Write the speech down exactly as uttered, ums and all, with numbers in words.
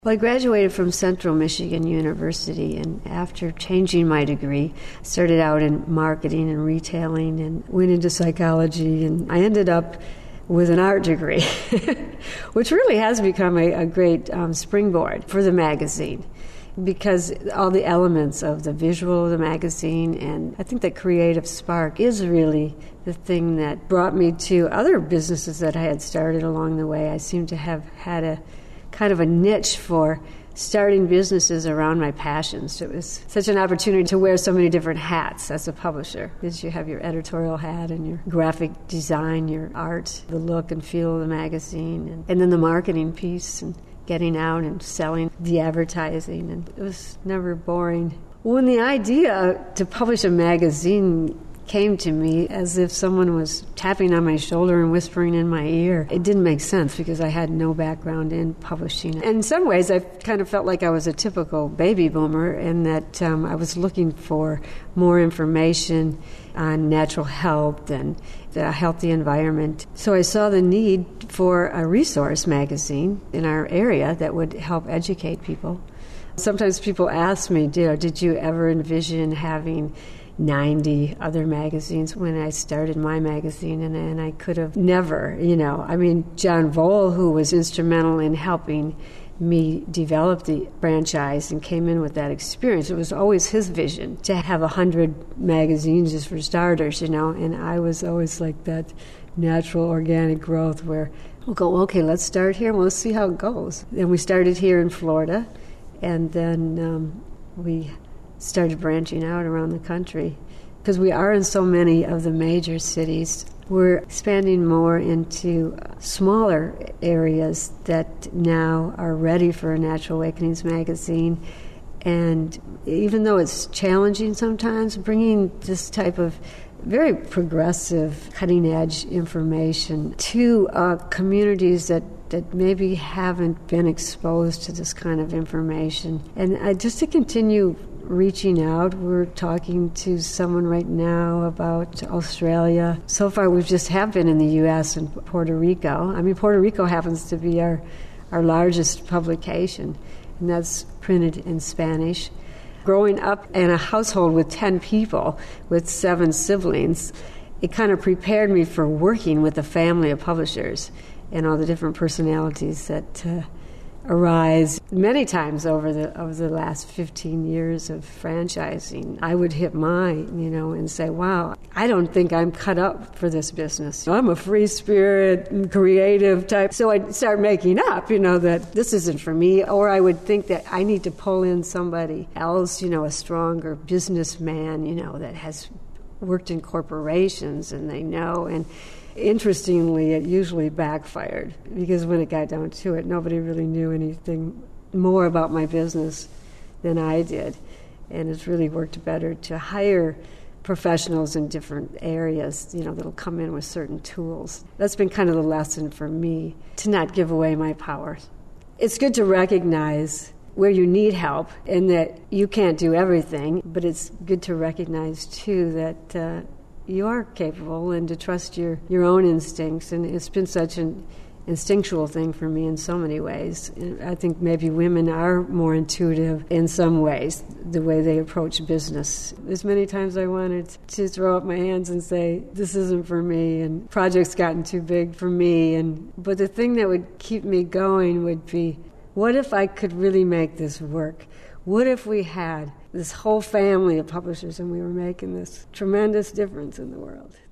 Well, I graduated from Central Michigan University, and after changing my degree, started out in marketing and retailing and went into psychology, and I ended up with an art degree, which really has become a, a great um, springboard for the magazine, because all the elements of the visual of the magazine, and I think that creative spark is really the thing that brought me to other businesses that I had started along the way. I seem to have had a kind of a niche for starting businesses around my passions. It was such an opportunity to wear so many different hats as a publisher, because you have your editorial hat and your graphic design, your art, the look and feel of the magazine, and, and then the marketing piece and getting out and selling the advertising, and it was never boring. When the idea to publish a magazine came to me as if someone was tapping on my shoulder and whispering in my ear, it didn't make sense because I had no background in publishing. And in some ways, I kind of felt like I was a typical baby boomer, in that um, I was looking for more information on natural health and a healthy environment. So I saw the need for a resource magazine in our area that would help educate people. Sometimes people ask me, did you ever envision having ninety other magazines when I started my magazine? And, and I could have never, you know. I mean, John Vole, who was instrumental in helping me develop the franchise and came in with that experience, it was always his vision to have a hundred magazines just for starters, you know. And I was always like that natural organic growth where we'll go, okay, let's start here and we'll see how it goes. And we started here in Florida, and then um, we started branching out around the country. Because we are in so many of the major cities, we're expanding more into smaller areas that now are ready for a Natural Awakenings magazine. And even though it's challenging sometimes, bringing this type of very progressive, cutting-edge information to uh, communities that that maybe haven't been exposed to this kind of information. And uh, just to continue reaching out, we're talking to someone right now about Australia. So far, we've just have been in the U S and Puerto Rico. I mean, Puerto Rico happens to be our, our largest publication, and that's printed in Spanish. Growing up in a household with ten people, with seven siblings, it kind of prepared me for working with a family of publishers and all the different personalities that uh, arise. Many times over the over the last fifteen years of franchising, I would hit mine, you know, and say, wow, I don't think I'm cut up for this business. I'm a free spirit and creative type. So I'd start making up, you know, that this isn't for me. Or I would think that I need to pull in somebody else, you know, a stronger businessman, you know, that has worked in corporations and they know. And interestingly, it usually backfired, because when it got down to it, nobody really knew anything more about my business than I did. And it's really worked better to hire professionals in different areas, you know, that'll come in with certain tools. That's been kind of the lesson for me, to not give away my powers. It's good to recognize where you need help and that you can't do everything, but it's good to recognize, too, that uh, you are capable, and to trust your, your own instincts. And it's been such an instinctual thing for me in so many ways. I think maybe women are more intuitive in some ways, the way they approach business. As many times I wanted to throw up my hands and say, this isn't for me, and projects gotten too big for me. And but the thing that would keep me going would be, what if I could really make this work? What if we had this whole family of publishers and we were making this tremendous difference in the world?